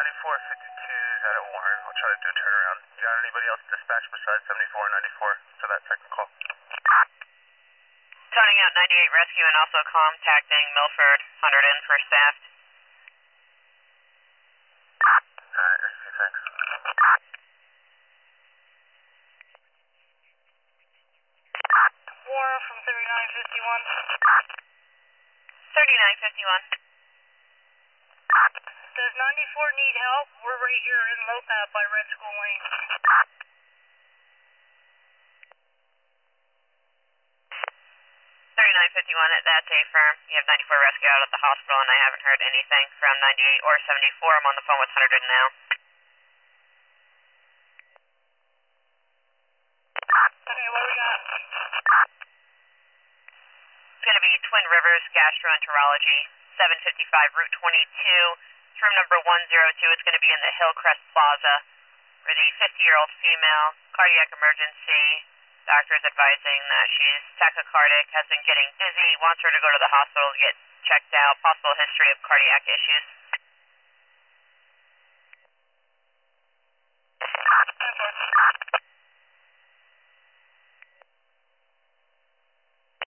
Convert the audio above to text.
9452 is out at Warren. I'll try to do a turnaround. Do you have anybody else dispatch besides 74 and 94 for that second call? Toning out 98 rescue and also contacting Milford 100 in for staff. Alright, rescue, thanks. Warren from 3951. 3951. Does 94 need help? We're right here in Lopat by Red School Lane. 3951 at that day firm. You have 94 rescue out at the hospital and I haven't heard anything from 98 or 74. I'm on the phone with 100 now. Okay, what we got? It's going to be Twin Rivers Gastroenterology, 755 Route 22. It's room number 102. It's going to be in the Hillcrest Plaza for the 50-year-old female, cardiac emergency. Doctor is advising that she's tachycardic, has been getting dizzy, wants her to go to the hospital to get checked out, possible history of cardiac issues.